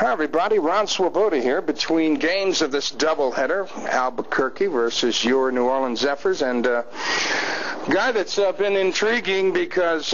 Hi, everybody. Ron Swoboda here between games of this doubleheader, Albuquerque versus your New Orleans Zephyrs, and guy that's been intriguing because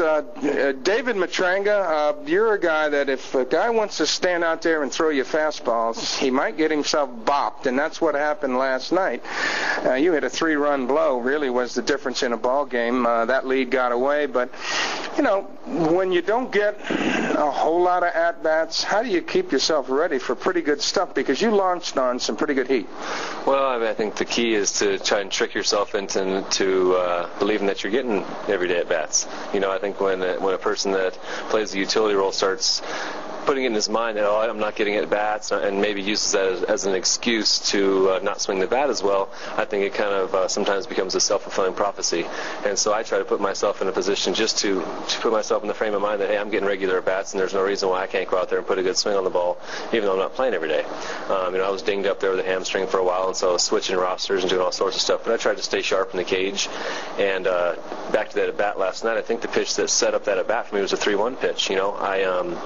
David Matranga, you're a guy that if a guy wants to stand out there and throw you fastballs, he might get himself bopped, and that's what happened last night. You hit a 3-run blow, really was the difference in a ball game. That lead got away, but, you know, when you don't get a whole lot of at-bats, how do you keep yourself ready for pretty good stuff? Because you launched on some pretty good heat. Well, I mean, I think the key is to try and trick yourself into believing that you're getting everyday at-bats. You know, I think when a person that plays the utility role starts putting it in his mind that, oh, I'm not getting at bats, and maybe uses that as an excuse to not swing the bat as well, I think it kind of sometimes becomes a self-fulfilling prophecy. And so I try to put myself in a position just to put myself in the frame of mind that, hey, I'm getting regular at bats, and there's no reason why I can't go out there and put a good swing on the ball, even though I'm not playing every day. You know, I was dinged up there with a hamstring for a while, and so I was switching rosters and doing all sorts of stuff. But I tried to stay sharp in the cage. And back to that at bat last night, I think the pitch that set up that at bat for me was a 3-1 pitch. You know, I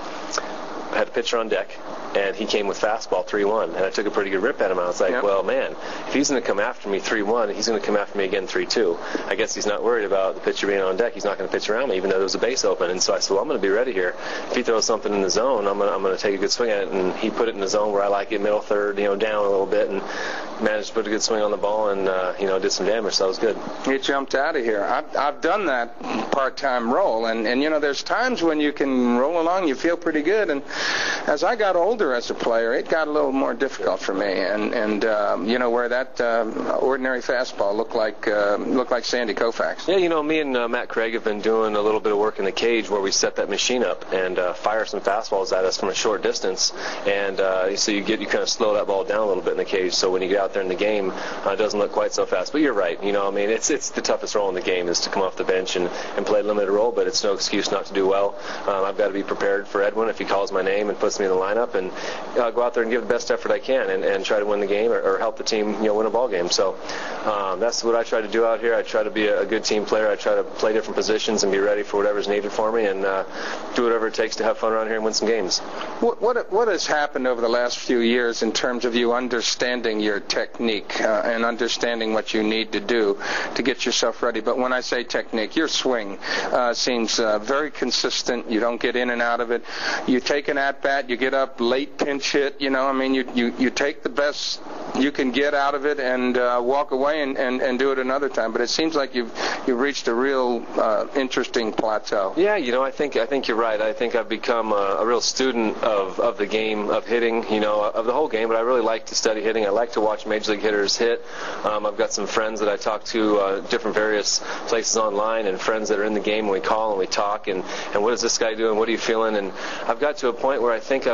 had a pitcher on deck, and he came with fastball 3-1, and I took a pretty good rip at him. I was like, well, man, if he's going to come after me 3-1, he's going to come after me again 3-2. I guess he's not worried about the pitcher being on deck. He's not going to pitch around me, even though there was a base open. And so I said, well, I'm going to be ready here. If he throws something in the zone, I'm going to take a good swing at it. And he put it in the zone where I like it, middle third, you know, down a little bit, and managed to put a good swing on the ball and, you know, did some damage. So that was good. You jumped out of here. I've done that part-time role, and you know, there's times when you can roll along, you feel pretty good, and as I got older as a player, it got a little more difficult for me, and you know, where that ordinary fastball looked like Sandy Koufax. Yeah, you know, me and Matt Craig have been doing a little bit of work in the cage where we set that machine up and fire some fastballs at us from a short distance, and so you kind of slow that ball down a little bit in the cage, so when you get out there in the game, it doesn't look quite so fast. But you're right, you know, I mean, it's the toughest role in the game is to come off the bench and play a limited role, but it's no excuse not to do well. I've got to be prepared for Edwin if he calls my name and puts me in the lineup, and go out there and give the best effort I can and try to win the game or help the team, you know, win a ball game. So that's what I try to do out here. I try to be a good team player. I try to play different positions and be ready for whatever's needed for me, and do whatever it takes to have fun around here and win some games. What has happened over the last few years in terms of you understanding your technique and understanding what you need to do to get yourself ready? But when I say technique, your swing seems very consistent. You don't get in and out of it. You take an at-bat, you get up late, pinch hit, you know, I mean, you take the best you can get out of it and walk away and do it another time. But it seems like you've reached a real interesting plateau. Yeah, you know, I think you're right. I think I've become a real student of the game of hitting, you know, of the whole game, but I really like to study hitting. I like to watch Major League hitters hit. I've got some friends that I talk to different various places online, and friends that are in the game, and we call and we talk, and what is this guy doing? What are you feeling? And I've got to a point where I think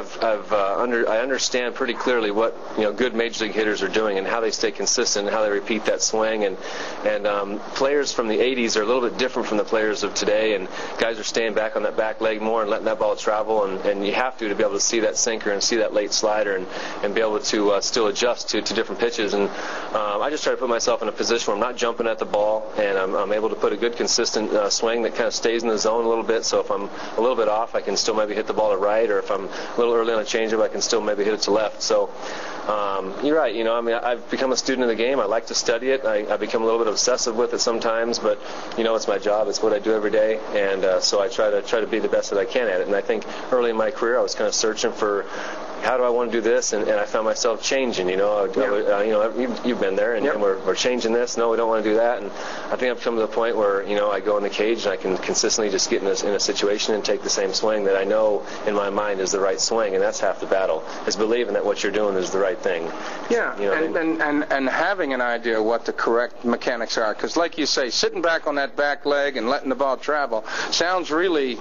I understand pretty clearly what, you know, good Major League hitters are doing and how they stay consistent and how they repeat that swing. And players from the 80s are a little bit different from the players of today, and guys are staying back on that back leg more and letting that ball travel, and you have to be able to see that sinker and see that late slider and be able to still adjust to different pitches. And I just try to put myself in a position where I'm not jumping at the ball, and I'm able to put a good consistent swing that kind of stays in the zone a little bit. So if I'm a little bit off, I can still maybe hit the ball to right, or if I'm a little early on a changeup, I can still maybe hit it to left. So you're right. You know, I mean, I've become a student of the game. I like to study it. I become a little bit obsessive with it sometimes, but you know, it's my job. It's what I do every day, and so I try to be the best that I can at it. And I think early in my career, I was kind of searching for how do I want to do this, and I found myself changing. You know, you know, you've been there, and we're changing this. No, we don't want to do that. And I think I've come to the point where, you know, I go in the cage and I can consistently just get in a situation and take the same swing that I know in my mind is the right swing, and that's half the battle, is believing that what you're doing is the right thing. Yeah, you know, and having an idea what the correct mechanics are, because like you say, sitting back on that back leg and letting the ball travel sounds really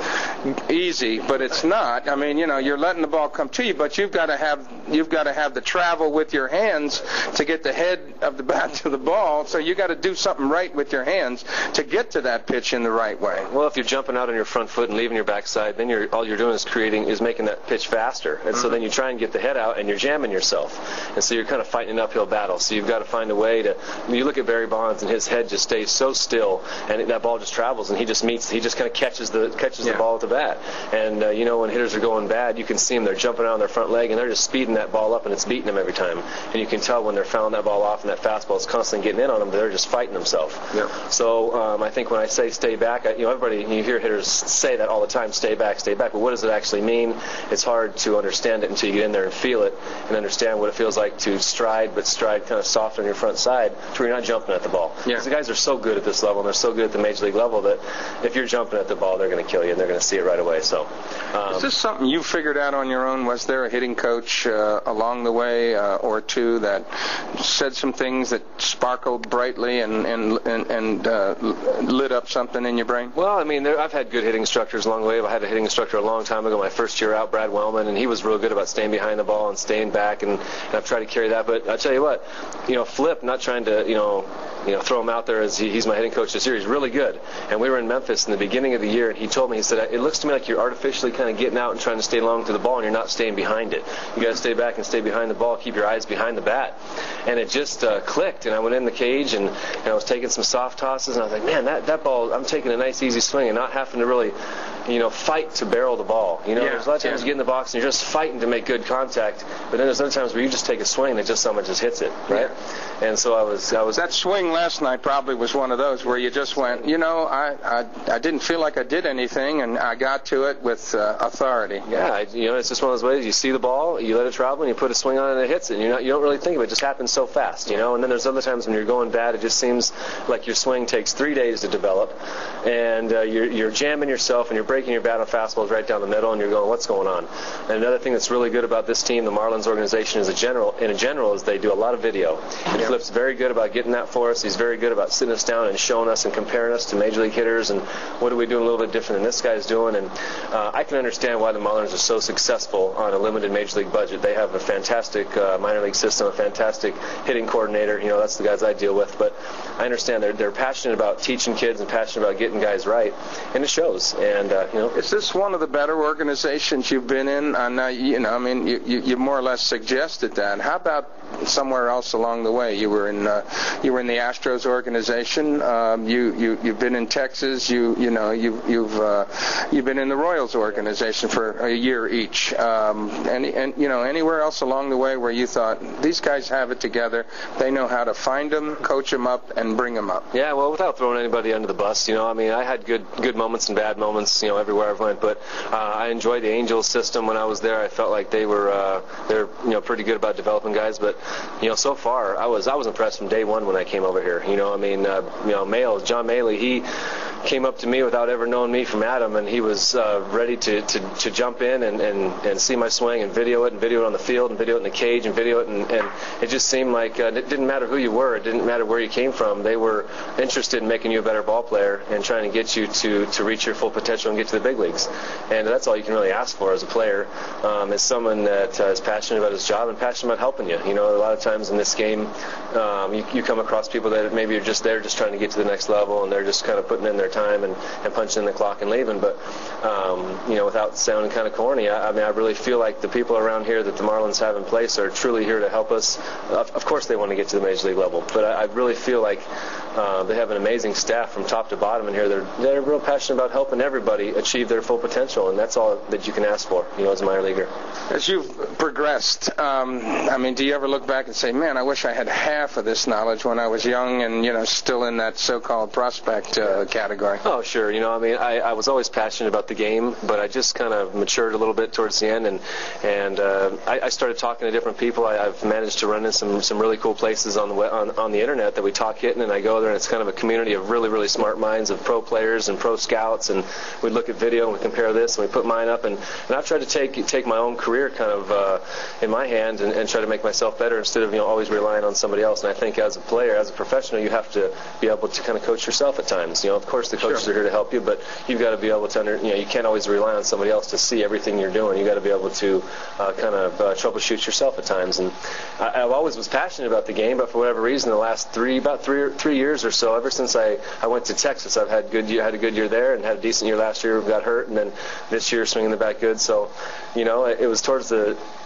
easy, but it's not. I mean, you know, you're letting the ball come to you, but you've got to have the travel with your hands to get the head of the bat to the ball. So you got to do something right with your hands to get to that pitch in the right way. Well, if you're jumping out on your front foot and leaving your backside, then all you're doing is making that pitch faster. And so then you try and get the head out, and you're jamming yourself. And so you're kind of fighting an uphill battle. So you've got to find a way to. You look at Barry Bonds, and his head just stays so still, and that ball just travels, and he just kind of catches the ball at the bat. And you know, when hitters are going bad, you can see them. They're jumping out on their front leg, and they're just speeding that ball up, and it's beating them every time. And you can tell when they're fouling that ball off and that fastball is constantly getting in on them, they're just fighting themselves. Yeah. So I think when I say stay back, everybody, you hear hitters say that all the time, stay back, stay back. But what does it actually mean? It's hard to understand it until you get in there and feel it and understand what it feels like to stride, but stride kind of soft on your front side to where you're not jumping at the ball. Yeah. Because the guys are so good at this level, and they're so good at the major league level that if you're jumping at the ball, they're going to kill you, and they're going to see it right away. So, is this something you figured out on your own? Was there a hitting coach along the way or two that said some things that sparkled brightly and lit up something in your brain? Well, I mean, I've had good hitting instructors along the way. I had a hitting instructor a long time ago, my first year out, Brad Wellman, and he was real good about staying behind the ball and staying back, and I've tried to carry that. But I'll tell you what, Flip, not trying to, throw him out there as he's my hitting coach this year. He's really good. And we were in Memphis in the beginning of the year, and he told me, he said, it looks to me like you're artificially kind of getting out and trying to stay long to the ball, and you're not staying behind it. You got to stay back and stay behind the ball, keep your eyes behind the bat. And it just clicked, and I went in the cage, and I was taking some soft tosses, and I was like, man, that ball, I'm taking a nice, easy swing and not having to really, fight to barrel the ball. There's a lot of times you get in the box, and you're just fighting to make good contact, but then there's other times where you just take a swing and someone just hits it, right? Yeah. And so I was. That swing last night probably was one of those where you just went, I didn't feel like I did anything, and I got to it with authority. Yeah, it's just one of those ways. You see the ball, you let it travel, and you put a swing on it, and it hits it. And you don't really think of it. It just happens so fast, And then there's other times when you're going bad, it just seems like your swing takes 3 days to develop, and you're jamming yourself, and you're breaking your bat on fastballs right down the middle, and you're going, what's going on? And another thing that's really good about this team, the Marlins organization, in general, is they do a lot of video. And Flip's very good about getting that for us. He's very good about sitting us down and showing us and comparing us to major league hitters and what are we doing a little bit different than this guy's doing. And I can understand why the Marlins are so successful on a limited major league budget. They have a fantastic minor league system, a fantastic hitting coordinator. That's the guys I deal with. But I understand they're passionate about teaching kids and passionate about getting guys right, and it shows. And is this one of the better organizations you've been in? You more or less suggested that. How about somewhere else along the way? You were in the Astros organization. You've been in Texas. You've been in the Royals organization for a year each. Anywhere else along the way where you thought these guys have it together, they know how to find them, coach them up, and bring them up. Yeah, well, without throwing anybody under the bus, I had good moments and bad moments, everywhere I went. But I enjoyed the Angels system when I was there. I felt like they're pretty good about developing guys. But so far I was impressed from day one when I came over here. John Maley, he came up to me without ever knowing me from Adam, and he was ready to jump in and see my swing and video it on the field and video it in the cage and video it, and it just seemed like it didn't matter who you were, it didn't matter where you came from. They were interested in making you a better ball player and trying to get you to reach your full potential and get to the big leagues. And that's all you can really ask for as a player, is someone that is passionate about his job and passionate about helping you. A lot of times in this game, you come across people that maybe are just there just trying to get to the next level, and they're just kind of putting in their time and punching in the clock and leaving. But without sounding kind of corny, I really feel like the people around here that the Marlins have in place are truly here to help us. Of course they want to get to the major league level, but I really feel like they have an amazing staff from top to bottom in here. They're real passionate about helping everybody achieve their full potential, and that's all that you can ask for, as a minor leaguer. As you've progressed, do you ever look back and say, man, I wish I had half of this knowledge when I was young and, still in that so-called prospect category? Oh, sure. I was always passionate about the game, but I just kind of matured a little bit towards the end, and I started talking to different people. I've managed to run in some really cool places on the internet that we talk hitting, and I go there, and it's kind of a community of really, really smart minds of pro players and pro scouts, and we look at video and we compare this and we put mine up, and I've tried to take my own career kind of in my hand and try to make myself better instead of always relying on somebody else. And I think as a player, as a professional, you have to be able to kind of coach yourself at times. Of course the coaches are here to help you, but you've got to be able to you can't always rely on somebody else to see everything you're doing. You got to be able to kind of troubleshoot yourself at times. And I always was passionate about the game, but for whatever reason, the last three years or so, ever since I went to Texas, I've had a good year there and had a decent year last year. Got hurt, and then this year swinging the bat good. So, it was towards the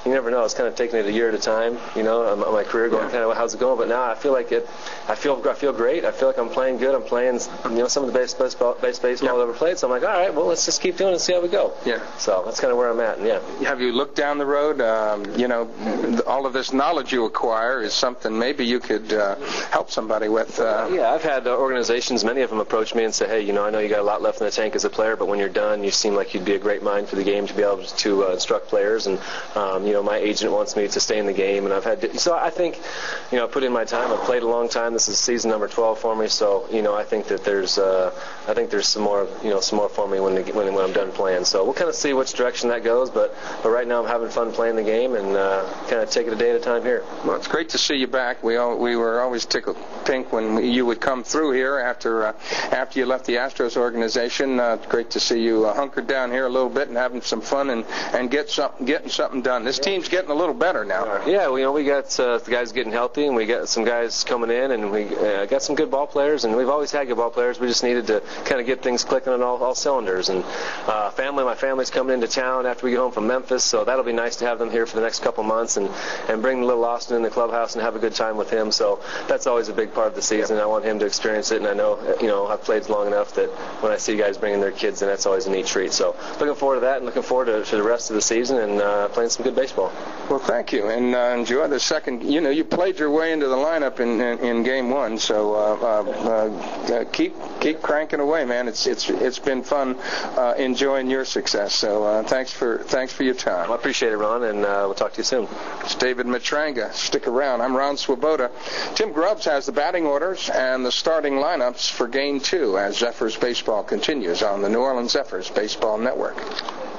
you never know. I was kind of taking it a year at a time, you know, on my career, going kind of how's it going. But now I feel like I feel great. I feel like I'm playing good. I'm playing, you know, some of the best baseball I've ever played. So I'm like, all right, well, let's just keep doing it and see how we go. Yeah. So that's kind of where I'm at. And, yeah. Have you looked down the road? You know, all of this knowledge you acquire is something maybe you could help somebody with. Yeah, I've had organizations, many of them approach me and say, hey, you know, I know you got a lot left in the tank as a player, but when you're done, you seem like you'd be a great mind for the game to be able to instruct players. And, you know, my agent wants me to stay in the game, and I've had to, so I think, you know, I put in my time. I've played a long time. This is season number 12 for me, so, you know, I think that there's some more for me when I'm done playing. So we'll kind of see which direction that goes, but right now I'm having fun playing the game and kind of take it a day at a time here. Well, it's great to see you back. We were always tickled pink when you would come through here after you left the Astros organization. Great to see you hunkered down here a little bit and having some fun and getting something done. This team's getting a little better now. Yeah, well, you know, we got the guys getting healthy, and we got some guys coming in, and we got some good ball players, and we've always had good ball players. We just needed to kind of get things clicking on all cylinders. And my family's coming into town after we get home from Memphis, so that'll be nice to have them here for the next couple months and bring little Austin in the clubhouse and have a good time with him. So that's always a big part of the season. I want him to experience it, and I know, you know, I've played long enough that when I see guys bringing their kids in, that's always a neat treat. So looking forward to that, and looking forward to the rest of the season and playing some good baseball. Well, thank you, and enjoy the second. You know, you played your way into the lineup in game one, so keep cranking away, man. It's been fun enjoying your success. So thanks for your time. I appreciate it, Ron, and we'll talk to you soon. It's David Matranga. Stick around. I'm Ron Swoboda. Tim Grubbs has the batting orders and the starting lineups for Game 2 as Zephyrs baseball continues on the New Orleans Zephyrs Baseball Network.